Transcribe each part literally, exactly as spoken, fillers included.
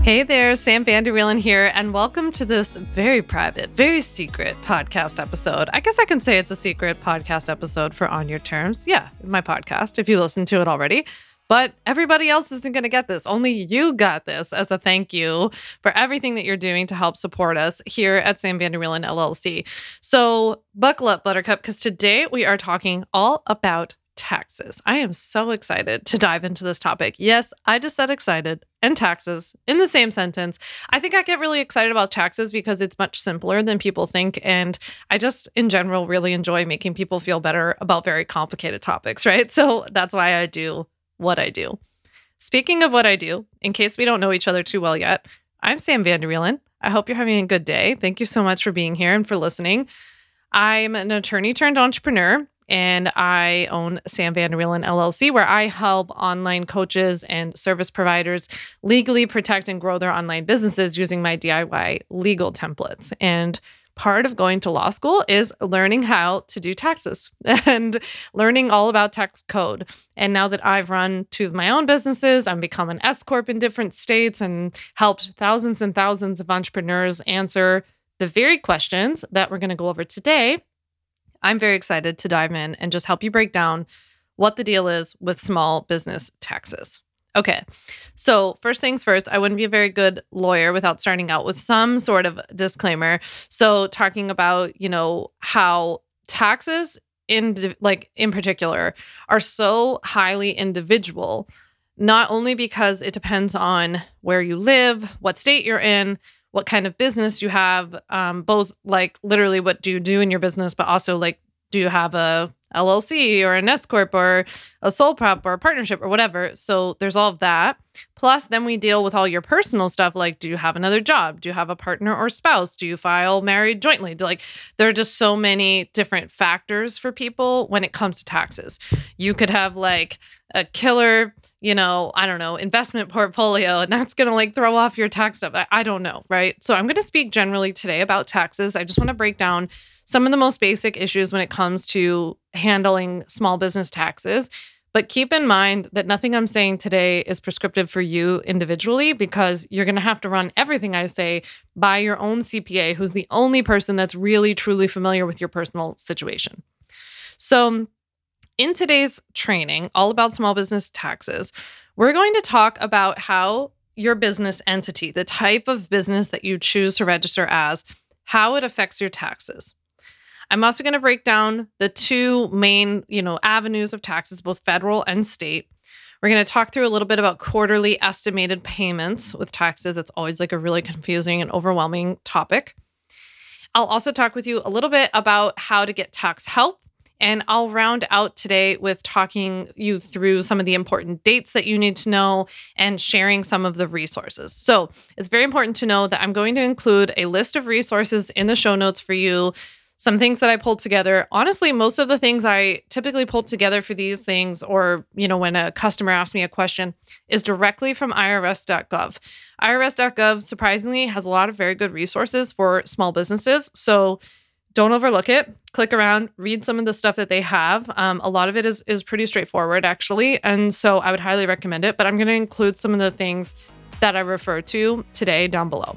Hey there, Sam Vanderwielen here, and welcome to this very private, very secret podcast episode. I guess I can say it's a secret podcast episode for On Your Terms. Yeah, my podcast, if you listened to it already. But everybody else isn't going to get this. Only you got this as a thank you for everything that you're doing to help support us here at Sam Vanderwielen L L C. So buckle up, Buttercup, because today we are talking all about taxes. I am so excited to dive into this topic. Yes, I just said excited and taxes in the same sentence. I think I get really excited about taxes because it's much simpler than people think. And I just, in general, really enjoy making people feel better about very complicated topics, right? So that's why I do what I do. Speaking of what I do, in case we don't know each other too well yet, I'm Sam Vanderwielen. I hope you're having a good day. Thank you so much for being here and for listening. I'm an attorney turned entrepreneur, and I own Sam Vanderwielen L L C, where I help online coaches and service providers legally protect and grow their online businesses using my D I Y legal templates. And part of going to law school is learning how to do taxes and learning all about tax code. And now that I've run two of my own businesses, I've become an S Corp in different states and helped thousands and thousands of entrepreneurs answer the very questions that we're going to go over today. I'm very excited to dive in and just help you break down what the deal is with small business taxes. Okay, so first things first, I wouldn't be a very good lawyer without starting out with some sort of disclaimer. So talking about, you know, how taxes in like in particular are so highly individual, not only because it depends on where you live, what state you're in, what kind of business you have, um, both like literally what do you do in your business, but also like, do you have a L L C or an S Corp or a sole prop or a partnership or whatever? So there's all of that. Plus, then we deal with all your personal stuff. Like, do you have another job? Do you have a partner or spouse? Do you file married jointly? Like, there are just so many different factors for people when it comes to taxes. You could have like a killer, you know, I don't know, investment portfolio, and that's going to like throw off your tax stuff. I, I don't know, right? So I'm going to speak generally today about taxes. I just want to break down some of the most basic issues when it comes to handling small business taxes. But keep in mind that nothing I'm saying today is prescriptive for you individually, because you're going to have to run everything I say by your own C P A, who's the only person that's really, truly familiar with your personal situation. So in today's training, all about small business taxes, we're going to talk about how your business entity, the type of business that you choose to register as, how it affects your taxes. I'm also going to break down the two main, you know, avenues of taxes, both federal and state. We're going to talk through a little bit about quarterly estimated payments with taxes. It's always like a really confusing and overwhelming topic. I'll also talk with you a little bit about how to get tax help. And I'll round out today with talking you through some of the important dates that you need to know and sharing some of the resources. So it's very important to know that I'm going to include a list of resources in the show notes for you. Some things that I pulled together. Honestly, most of the things I typically pull together for these things, or, you know, when a customer asks me a question, is directly from I R S dot gov. I R S dot gov, surprisingly, has a lot of very good resources for small businesses. So don't overlook it. Click around, read some of the stuff that they have. Um, a lot of it is, is pretty straightforward, actually. And so I would highly recommend it. But I'm going to include some of the things that I refer to today down below.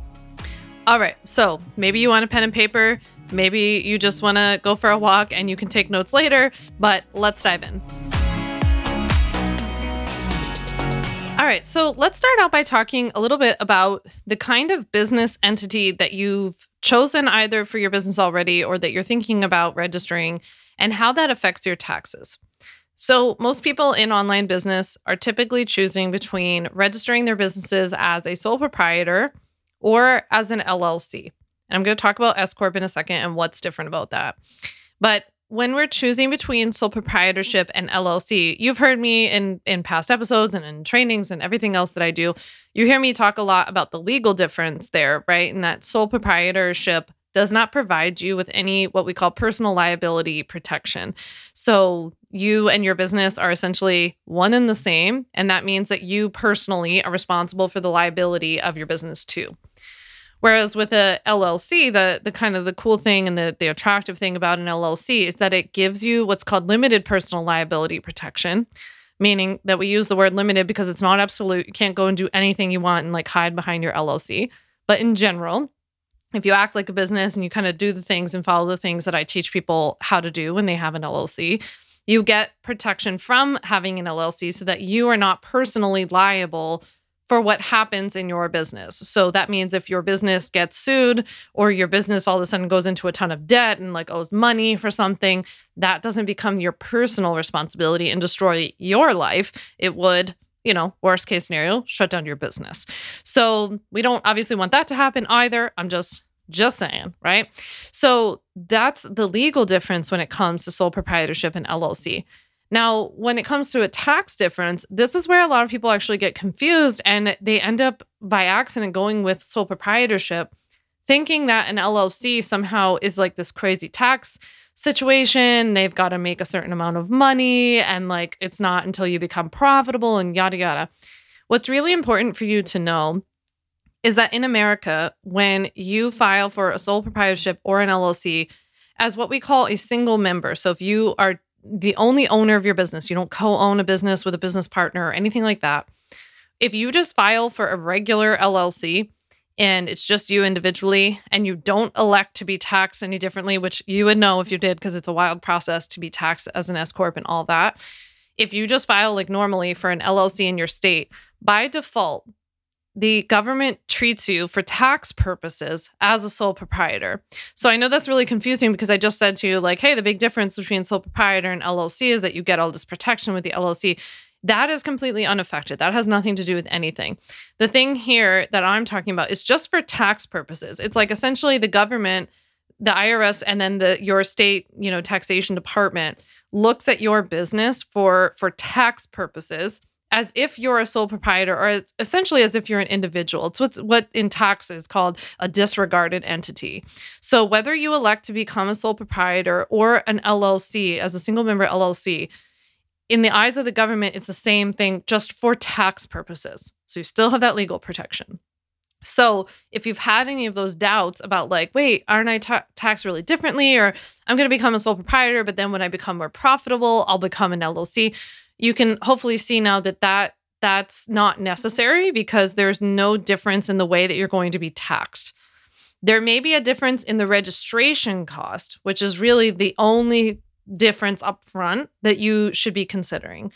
All right. So maybe you want a pen and paper. Maybe you just want to go for a walk and you can take notes later, but let's dive in. All right, so let's start out by talking a little bit about the kind of business entity that you've chosen either for your business already or that you're thinking about registering and how that affects your taxes. So most people in online business are typically choosing between registering their businesses as a sole proprietor or as an L L C. And I'm going to talk about S Corp in a second and what's different about that. But when we're choosing between sole proprietorship and L L C, you've heard me in, in past episodes and in trainings and everything else that I do. You hear me talk a lot about the legal difference there, right? And that sole proprietorship does not provide you with any what we call personal liability protection. So you and your business are essentially one and the same. And that means that you personally are responsible for the liability of your business too. Whereas with a L L C, the the kind of the cool thing and the, the attractive thing about an L L C is that it gives you what's called limited personal liability protection, meaning that we use the word limited because it's not absolute. You can't go and do anything you want and like hide behind your L L C. But in general, if you act like a business and you kind of do the things and follow the things that I teach people how to do when they have an L L C, you get protection from having an L L C so that you are not personally liable for what happens in your business. So that means if your business gets sued or your business all of a sudden goes into a ton of debt and like owes money for something, that doesn't become your personal responsibility and destroy your life. It would, you know, worst case scenario, shut down your business. So we don't obviously want that to happen either. I'm just Just saying, right? So that's the legal difference when it comes to sole proprietorship and L L C. Now, when it comes to a tax difference, this is where a lot of people actually get confused and they end up by accident going with sole proprietorship, thinking that an L L C somehow is like this crazy tax situation. They've got to make a certain amount of money and like it's not until you become profitable and yada, yada. What's really important for you to know is that in America, when you file for a sole proprietorship or an L L C as what we call a single member, so if you are the only owner of your business, you don't co-own a business with a business partner or anything like that, if you just file for a regular L L C and it's just you individually and you don't elect to be taxed any differently, which you would know if you did because it's a wild process to be taxed as an S corp and all that. If you just file like normally for an L L C in your state, by default, the government treats you for tax purposes as a sole proprietor. So I know that's really confusing because I just said to you like, hey, the big difference between sole proprietor and L L C is that you get all this protection with the L L C. That is completely unaffected. That has nothing to do with anything. The thing here that I'm talking about is just for tax purposes. It's like essentially the government, the I R S, and then the your state, you know, taxation department looks at your business for, for tax purposes as if you're a sole proprietor or as, essentially as if you're an individual. It's what's, what in tax is called a disregarded entity. So whether you elect to become a sole proprietor or an L L C as a single member L L C, in the eyes of the government, it's the same thing just for tax purposes. So you still have that legal protection. So if you've had any of those doubts about like, wait, aren't I ta- taxed really differently? Or I'm going to become a sole proprietor, but then when I become more profitable, I'll become an L L C. You can hopefully see now that, that that's not necessary because there's no difference in the way that you're going to be taxed. There may be a difference in the registration cost, which is really the only difference up front that you should be considering.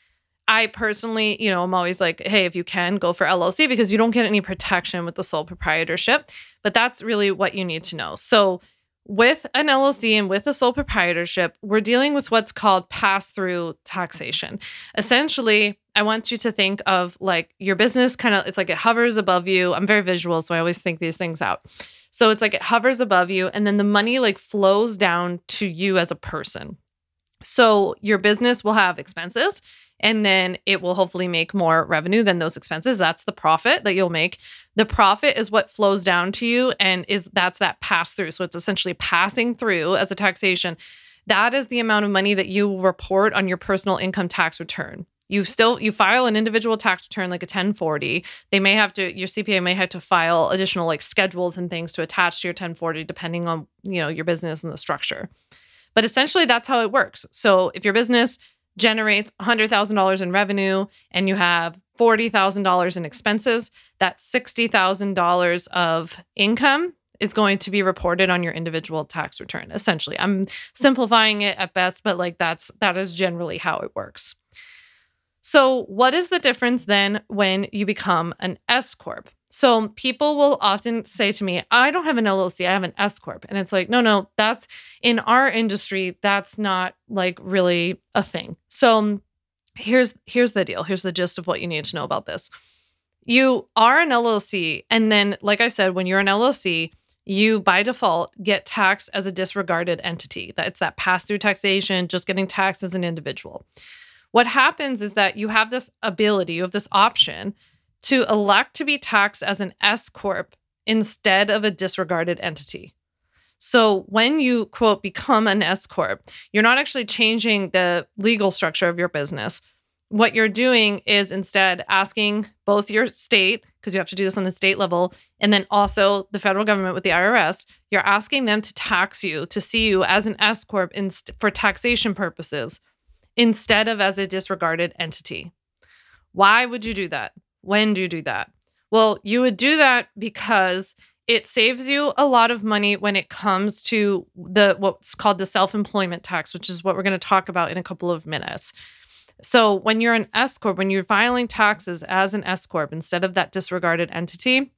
I personally, you know, I'm always like, hey, if you can, go for L L C because you don't get any protection with the sole proprietorship. But that's really what you need to know. So with an L L C and with a sole proprietorship, we're dealing with what's called pass-through taxation. Essentially, I want you to think of like your business kind of, it's like it hovers above you. I'm very visual, so I always think these things out. So it's like it hovers above you and then the money like flows down to you as a person. So your business will have expenses and then it will hopefully make more revenue than those expenses. That's the profit that you'll make. The profit is what flows down to you and is that's that pass through. So it's essentially passing through as a taxation. That is the amount of money that you will report on your personal income tax return. You still, you file an individual tax return like a ten forty. They may have to, your C P A may have to file additional like schedules and things to attach to your ten forty depending on, you know, your business and the structure. But essentially that's how it works. So if your business generates one hundred thousand dollars in revenue and you have forty thousand dollars in expenses, that sixty thousand dollars of income is going to be reported on your individual tax return. Essentially, I'm simplifying it at best, but like that's, that is generally how it works. So what is the difference then when you become an S corp? So people will often say to me, I don't have an L L C, I have an S corp. And it's like, no, no, that's in our industry, that's not like really a thing. So here's, here's the deal. Here's the gist of what you need to know about this. You are an L L C. And then, like I said, when you're an L L C, you by default get taxed as a disregarded entity. That's that pass-through taxation, just getting taxed as an individual. What happens is that you have this ability, you have this option to elect to be taxed as an S corp instead of a disregarded entity. So when you, quote, become an S corp, you're not actually changing the legal structure of your business. What you're doing is instead asking both your state, because you have to do this on the state level, and then also the federal government with the I R S, you're asking them to tax you, to see you as an S corp in, for taxation purposes instead of as a disregarded entity. Why would you do that? When do you do that? Well, you would do that because it saves you a lot of money when it comes to the what's called the self-employment tax, which is what we're going to talk about in a couple of minutes. So when you're an S corp, when you're filing taxes as an S corp instead of that disregarded entity,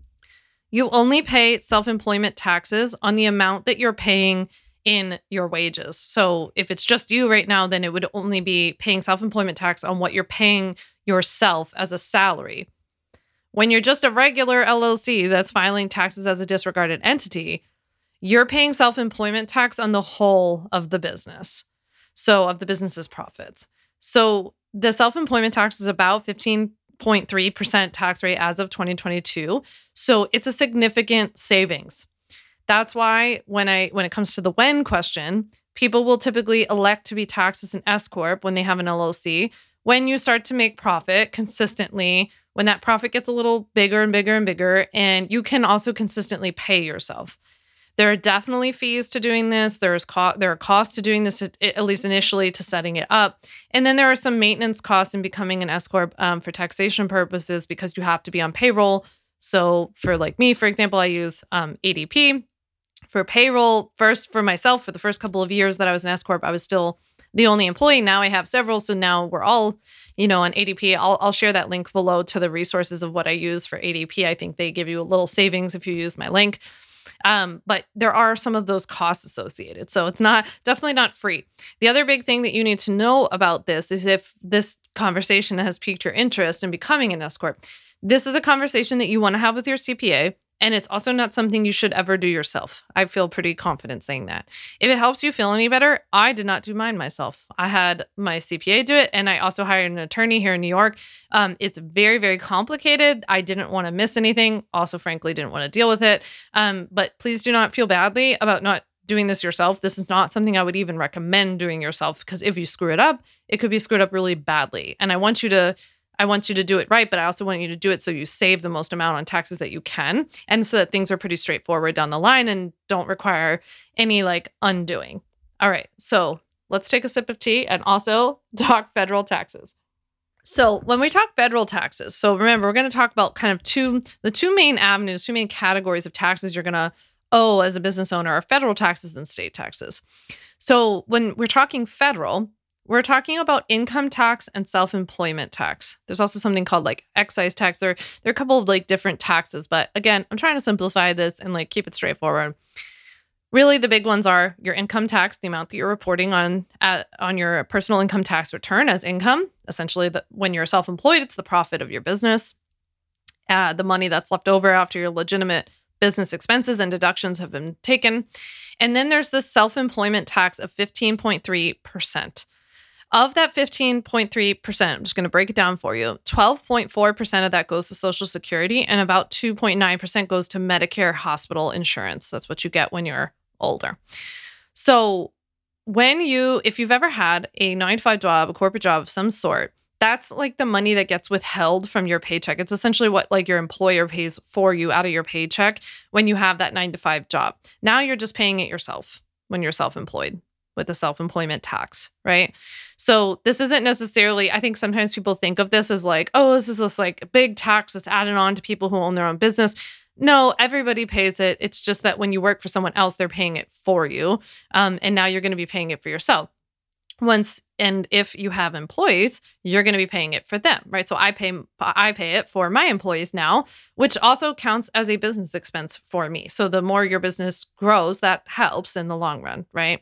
you only pay self-employment taxes on the amount that you're paying in your wages. So if it's just you right now, then it would only be paying self-employment tax on what you're paying yourself as a salary. When you're just a regular L L C that's filing taxes as a disregarded entity, you're paying self-employment tax on the whole of the business. So of the business's profits. So the self-employment tax is about fifteen point three percent tax rate as of twenty twenty-two. So it's a significant savings. That's why when I when it comes to the when question, people will typically elect to be taxed as an S corp when they have an L L C. When you start to make profit consistently, when that profit gets a little bigger and bigger and bigger, and you can also consistently pay yourself. There are definitely fees to doing this. There's co- there are costs to doing this, at, at least initially, to setting it up. And then there are some maintenance costs in becoming an S corp um, for taxation purposes because you have to be on payroll. So for like me, for example, I use um, A D P for payroll. First, for myself, for the first couple of years that I was an S corp, I was still the only employee. Now I have several. So now we're all, you know, on A D P. I'll, I'll share that link below to the resources of what I use for A D P. I think they give you a little savings if you use my link. Um, but there are some of those costs associated. So it's not definitely not free. The other big thing that you need to know about this is if this conversation has piqued your interest in becoming an S corp, this is a conversation that you want to have with your C P A. And it's also not something you should ever do yourself. I feel pretty confident saying that. If it helps you feel any better, I did not do mine myself. I had my C P A do it, and I also hired an attorney here in New York. Um, it's very, very complicated. I didn't want to miss anything. Also, frankly, didn't want to deal with it. Um, but please do not feel badly about not doing this yourself. This is not something I would even recommend doing yourself, because if you screw it up, it could be screwed up really badly. And I want you to I want you to do it right, but I also want you to do it so you save the most amount on taxes that you can, and so that things are pretty straightforward down the line and don't require any like undoing. All right, so let's take a sip of tea and also talk federal taxes. So when we talk federal taxes, so remember, we're going to talk about kind of two, the two main avenues, two main categories of taxes you're going to owe as a business owner are federal taxes and state taxes. So when we're talking federal, we're talking about income tax and self-employment tax. There's also something called like excise tax. There, there are a couple of like different taxes, but again, I'm trying to simplify this and like keep it straightforward. Really, the big ones are your income tax, the amount that you're reporting on at, on your personal income tax return as income. Essentially, the, when you're self-employed, it's the profit of your business. Uh, the money that's left over after your legitimate business expenses and deductions have been taken. And then there's the self-employment tax of fifteen point three percent. Of that fifteen point three percent, I'm just going to break it down for you. twelve point four percent of that goes to Social Security, and about two point nine percent goes to Medicare hospital insurance. That's what you get when you're older. So when you, if you've ever had a nine to five job, a corporate job of some sort, that's like the money that gets withheld from your paycheck. It's essentially what like your employer pays for you out of your paycheck when you have that nine to five job. Now you're just paying it yourself when you're self-employed with the self-employment tax, right? So this isn't necessarily, I think sometimes people think of this as like, oh, this is this like big tax that's added on to people who own their own business. No, everybody pays it. It's just that when you work for someone else, they're paying it for you. Um, and now you're going to be paying it for yourself. Once, and if you have employees, you're going to be paying it for them, right? So I pay, I pay it for my employees now, which also counts as a business expense for me. So the more your business grows, that helps in the long run, right?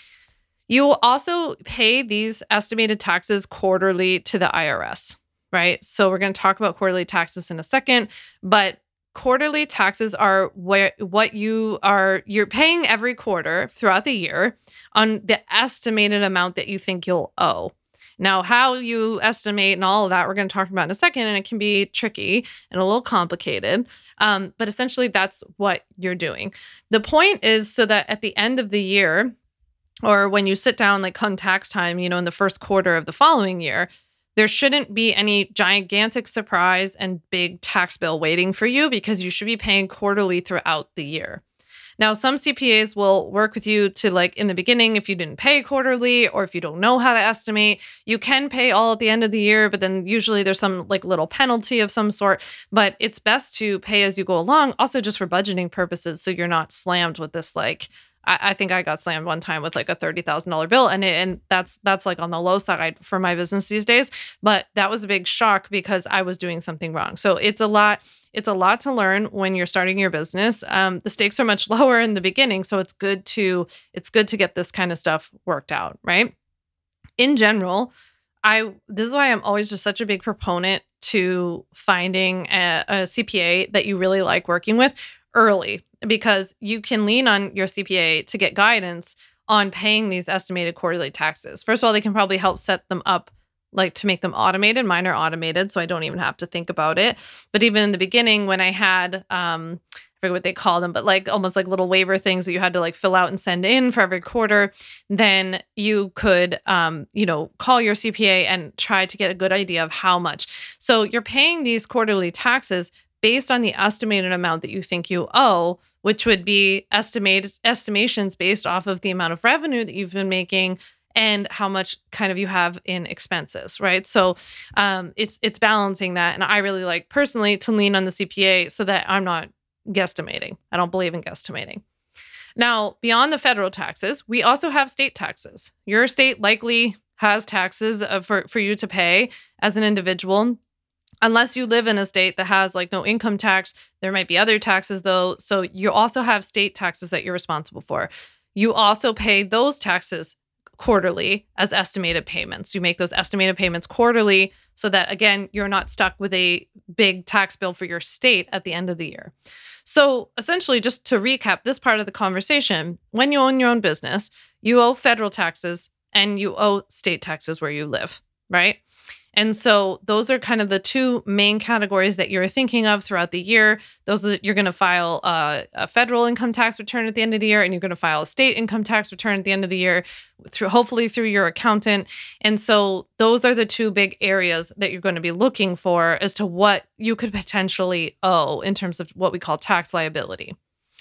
You will also pay these estimated taxes quarterly to the I R S, right? So we're going to talk about quarterly taxes in a second, but quarterly taxes are where what you are you're paying every quarter throughout the year on the estimated amount that you think you'll owe. Now, how you estimate and all of that, we're going to talk about in a second, and it can be tricky and a little complicated. Um, but essentially, that's what you're doing. The point is so that at the end of the year, or when you sit down, like come tax time, you know, in the first quarter of the following year, there shouldn't be any gigantic surprise and big tax bill waiting for you because you should be paying quarterly throughout the year. Now, some C P As will work with you to like in the beginning, if you didn't pay quarterly or if you don't know how to estimate, you can pay all at the end of the year, but then usually there's some like little penalty of some sort. But it's best to pay as you go along, also just for budgeting purposes. So you're not slammed with this like, I, I think I got slammed one time with like a thirty thousand dollars bill, and it, and that's that's like on the low side for my business these days. But that was a big shock because I was doing something wrong. So it's a lot. It's a lot to learn when you're starting your business. Um, the stakes are much lower in the beginning, so it's good to it's good to get this kind of stuff worked out, right? In general, I this is why I'm always just such a big proponent to finding a, a C P A that you really like working with early, because you can lean on your C P A to get guidance on paying these estimated quarterly taxes. First of all, they can probably help set them up, like to make them automated. Mine are automated, so I don't even have to think about it. But even in the beginning, when I had, um, I forget what they call them, but like almost like little waiver things that you had to like fill out and send in for every quarter, then you could, um, you know, call your C P A and try to get a good idea of how much. So you're paying these quarterly taxes based on the estimated amount that you think you owe, which would be estimated estimations based off of the amount of revenue that you've been making and how much kind of you have in expenses, right? So um, it's it's balancing that. And I really like personally to lean on the C P A so that I'm not guesstimating. I don't believe in guesstimating. Now, beyond the federal taxes, we also have state taxes. Your state likely has taxes uh, for, for you to pay as an individual. Unless you live in a state that has like no income tax, there might be other taxes though. So you also have state taxes that you're responsible for. You also pay those taxes quarterly as estimated payments. You make those estimated payments quarterly so that, again, you're not stuck with a big tax bill for your state at the end of the year. So essentially, just to recap this part of the conversation, when you own your own business, you owe federal taxes and you owe state taxes where you live, right? And so those are kind of the two main categories that you're thinking of throughout the year. Those are that you're going to file a, a federal income tax return at the end of the year, and you're going to file a state income tax return at the end of the year, through hopefully through your accountant. And so those are the two big areas that you're going to be looking for as to what you could potentially owe in terms of what we call tax liability.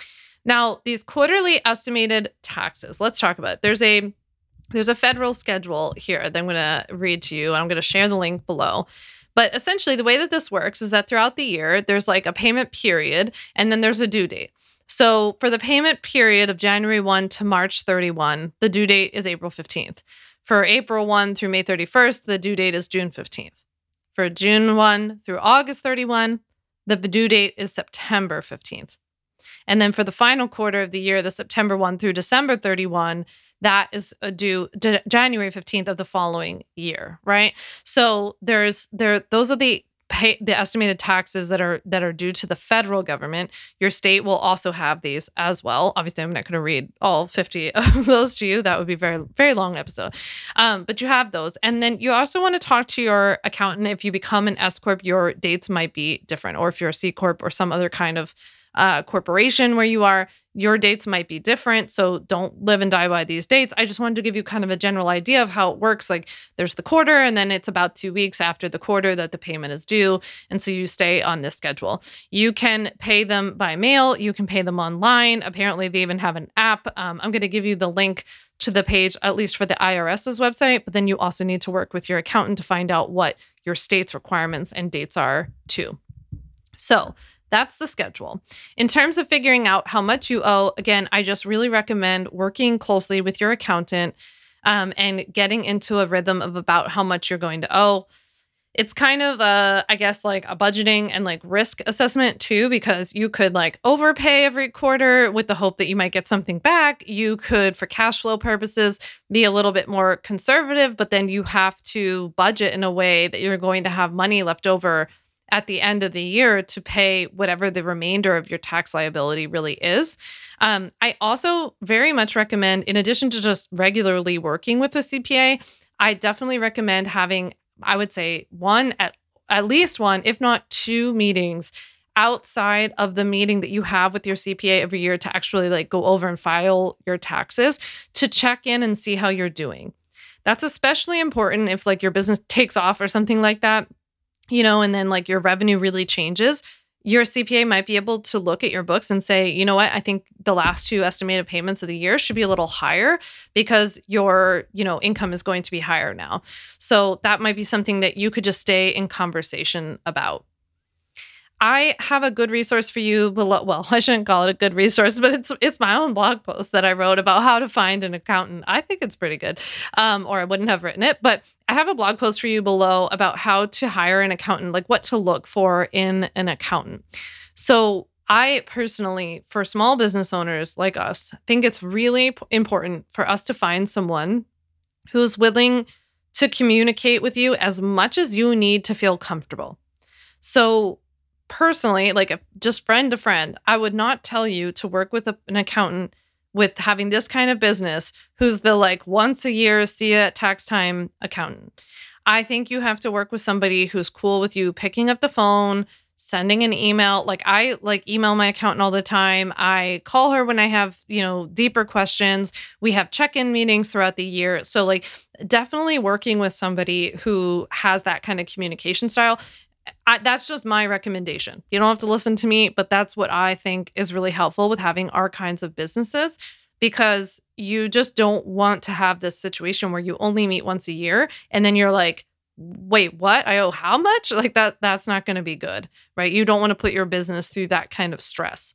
Now, these quarterly estimated taxes, let's talk about it. There's a There's a federal schedule here that I'm going to read to you, and I'm going to share the link below. But essentially, the way that this works is that throughout the year, there's like a payment period, and then there's a due date. So for the payment period of January first to March thirty-first, the due date is April fifteenth. For April first through May thirty-first, the due date is June fifteenth. For June first through August thirty-first, the due date is September fifteenth. And then for the final quarter of the year, the September first through December thirty-first, that is due J- January fifteenth of the following year, right? So there's there those are the pay, the estimated taxes that are that are due to the federal government. Your state will also have these as well. Obviously, I'm not going to read all fifty of those to you. That would be a very very long episode. Um, but you have those, and then you also want to talk to your accountant. If you become an S corp, your dates might be different, or if you're a C corp or some other kind of Uh, corporation where you are, your dates might be different. So don't live and die by these dates. I just wanted to give you kind of a general idea of how it works. Like there's the quarter, and then it's about two weeks after the quarter that the payment is due. And so you stay on this schedule. You can pay them by mail. You can pay them online. Apparently they even have an app. Um, I'm going to give you the link to the page, at least for the IRS's website, but then you also need to work with your accountant to find out what your state's requirements and dates are too. So that's the schedule. In terms of figuring out how much you owe, again, I just really recommend working closely with your accountant um, and getting into a rhythm of about how much you're going to owe. It's kind of, a, I guess, like a budgeting and like risk assessment too, because you could like overpay every quarter with the hope that you might get something back. You could, for cash flow purposes, be a little bit more conservative, but then you have to budget in a way that you're going to have money left over at the end of the year to pay whatever the remainder of your tax liability really is. Um, I also very much recommend, in addition to just regularly working with a C P A, I definitely recommend having, I would say, one, at, at least one, if not two meetings outside of the meeting that you have with your C P A every year to actually like go over and file your taxes, to check in and see how you're doing. That's especially important if like your business takes off or something like that. You know, and then like your revenue really changes. Your C P A might be able to look at your books and say, you know what, I think the last two estimated payments of the year should be a little higher because your, you know, income is going to be higher now. So that might be something that you could just stay in conversation about. I have a good resource for you below. Well, I shouldn't call it a good resource, but it's it's my own blog post that I wrote about how to find an accountant. I think it's pretty good, um, or I wouldn't have written it. But I have a blog post for you below about how to hire an accountant, like what to look for in an accountant. So I personally, for small business owners like us, think it's really p- important for us to find someone who's willing to communicate with you as much as you need to feel comfortable. So personally, like if just friend to friend, I would not tell you to work with a, an accountant with having this kind of business who's the like once a year, see you at tax time accountant. I think you have to work with somebody who's cool with you picking up the phone, sending an email. Like I like email my accountant all the time. I call her when I have, you know, deeper questions. We have check-in meetings throughout the year. So like definitely working with somebody who has that kind of communication style. I, that's just my recommendation. You don't have to listen to me, but that's what I think is really helpful with having our kinds of businesses, because you just don't want to have this situation where you only meet once a year and then you're like, wait, what? I owe how much? Like that, that's not going to be good, right? You don't want to put your business through that kind of stress.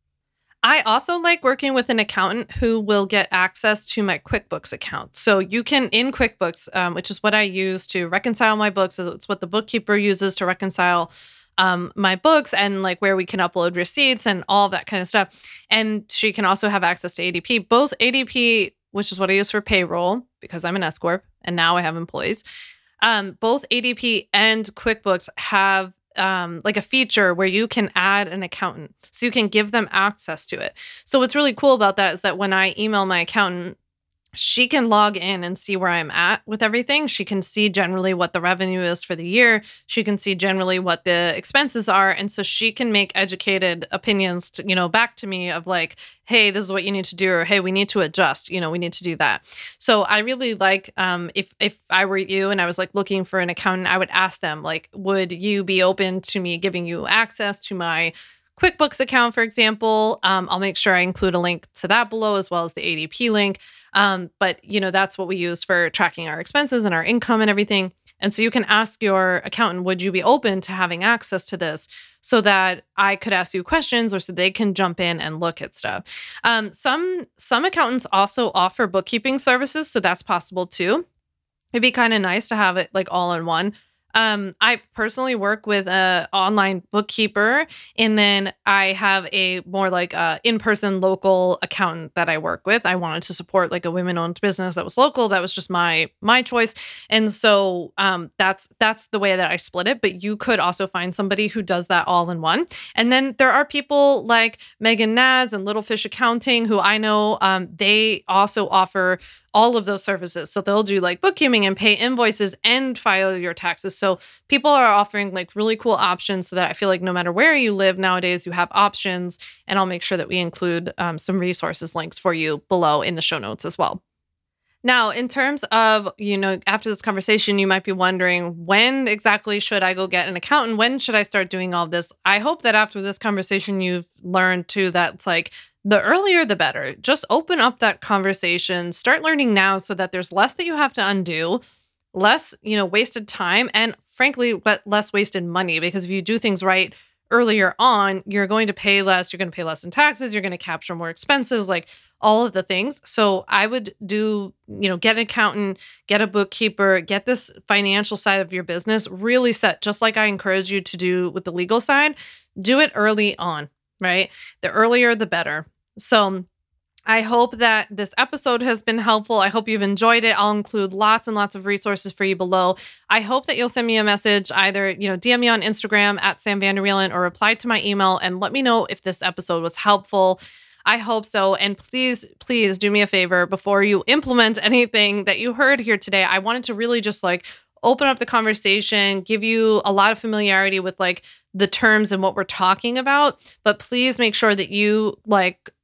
I also like working with an accountant who will get access to my QuickBooks account. So you can, in QuickBooks, um, which is what I use to reconcile my books, it's what the bookkeeper uses to reconcile um, my books and like where we can upload receipts and all of that kind of stuff. And she can also have access to A D P. Both A D P, which is what I use for payroll because I'm an S Corp and now I have employees. Um, both A D P and QuickBooks have um, like a feature where you can add an accountant, so you can give them access to it. So what's really cool about that is that when I email my accountant, she can log in and see where I'm at with everything. She can see generally what the revenue is for the year. She can see generally what the expenses are. And so she can make educated opinions to, you know, back to me of like, hey, this is what you need to do, or hey, we need to adjust, you know, we need to do that. So I really like, um, if, if I were you and I was like looking for an accountant, I would ask them like, would you be open to me giving you access to my QuickBooks account, for example? Um, I'll make sure I include a link to that below, as well as the A D P link. Um, but, you know, that's what we use for tracking our expenses and our income and everything. And so you can ask your accountant, would you be open to having access to this, so that I could ask you questions or so they can jump in and look at stuff. Um, some, some accountants also offer bookkeeping services, so that's possible too. It'd be kind of nice to have it like all in one. Um, I personally work with a online bookkeeper, and then I have a more like a in-person local accountant that I work with. I wanted to support like a women-owned business that was local. That was just my my choice, and so um, that's that's the way that I split it. But you could also find somebody who does that all in one. And then there are people like Megan Naz and Little Fish Accounting, who I know um, they also offer all of those services. So they'll do like bookkeeping and pay invoices and file your taxes. So people are offering like really cool options, so that I feel like no matter where you live nowadays, you have options. And I'll make sure that we include um, some resources links for you below in the show notes as well. Now, in terms of, you know, after this conversation, you might be wondering, when exactly should I go get an accountant? When should I start doing all this? I hope that after this conversation, you've learned too that it's like, the earlier, the better. Just open up that conversation, start learning now, so that there's less that you have to undo, less, you know, wasted time, and frankly, less wasted money. Because if you do things right earlier on, you're going to pay less, you're going to pay less in taxes, you're going to capture more expenses, like all of the things. So I would do, you know, get an accountant, get a bookkeeper, get this financial side of your business really set, just like I encourage you to do with the legal side. Do it early on, right? The earlier, the better. So I hope that this episode has been helpful. I hope you've enjoyed it. I'll include lots and lots of resources for you below. I hope that you'll send me a message, either, you know, D M me on Instagram at Sam Vanderwielen, or reply to my email and let me know if this episode was helpful. I hope so. And please, please do me a favor before you implement anything that you heard here today. I wanted to really just like open up the conversation, give you a lot of familiarity with like the terms and what we're talking about, but please make sure that you like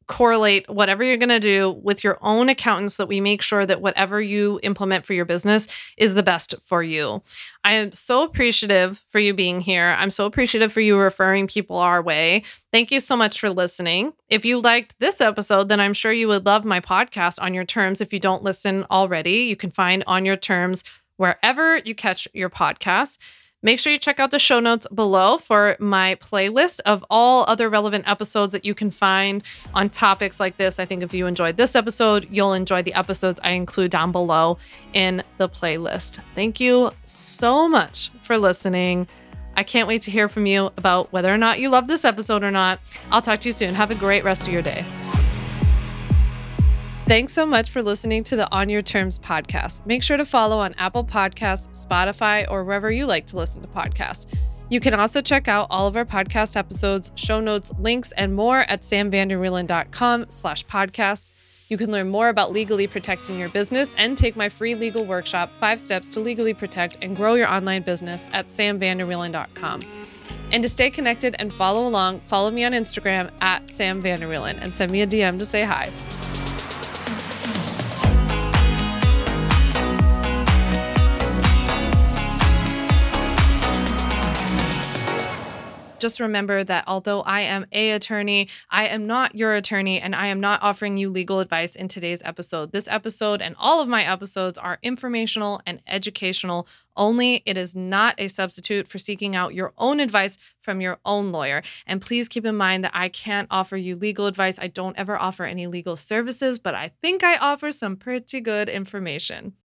correlate whatever you're going to do with your own accountant so that we make sure that whatever you implement for your business is the best for you. I am so appreciative for you being here. I'm so appreciative for you referring people our way. Thank you so much for listening. If you liked this episode, then I'm sure you would love my podcast, On Your Terms. If you don't listen already, you can find On Your Terms wherever you catch your podcasts. Make sure you check out the show notes below for my playlist of all other relevant episodes that you can find on topics like this. I think if you enjoyed this episode, you'll enjoy the episodes I include down below in the playlist. Thank you so much for listening. I can't wait to hear from you about whether or not you love this episode or not. I'll talk to you soon. Have a great rest of your day. Thanks so much for listening to the On Your Terms podcast. Make sure to follow on Apple Podcasts, Spotify, or wherever you like to listen to podcasts. You can also check out all of our podcast episodes, show notes, links, and more at samvanderwielen.com slash podcast. You can learn more about legally protecting your business and take my free legal workshop, Five Steps to Legally Protect and Grow Your Online Business at sam vander wielen dot com. And to stay connected and follow along, follow me on Instagram at sam vander wielen and send me a D M to say hi. Just remember that although I am a attorney, I am not your attorney, and I am not offering you legal advice in today's episode. This episode and all of my episodes are informational and educational only. It is not a substitute for seeking out your own advice from your own lawyer. And please keep in mind that I can't offer you legal advice. I don't ever offer any legal services, but I think I offer some pretty good information.